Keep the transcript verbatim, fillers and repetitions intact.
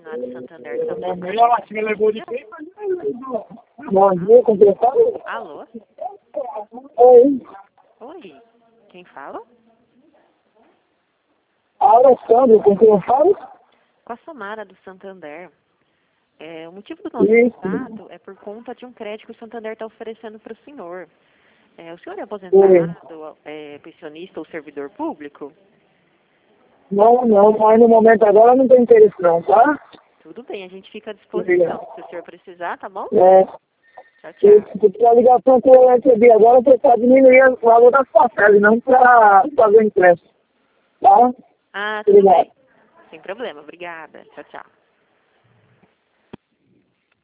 lá do Santander também. Bom dia, com quem fala? Alô? Oi. Oi, quem fala? Alessandro, com quem eu falo? Com a Samara do Santander. É, o motivo do nosso Isso. contato é por conta de um crédito que o Santander está oferecendo para o senhor. É, o senhor é aposentado, é, pensionista ou servidor público? Não, não, mas no momento agora não tem interesse não, tá? Tudo bem, a gente fica à disposição. Se o senhor precisar, tá bom? É, Tchau, tchau. porque a ligação que eu recebi agora foi para diminuir o valor das passagens, não para fazer empréstimo, tá? Ah, tudo bem. Sem problema, obrigada. Tchau, tchau.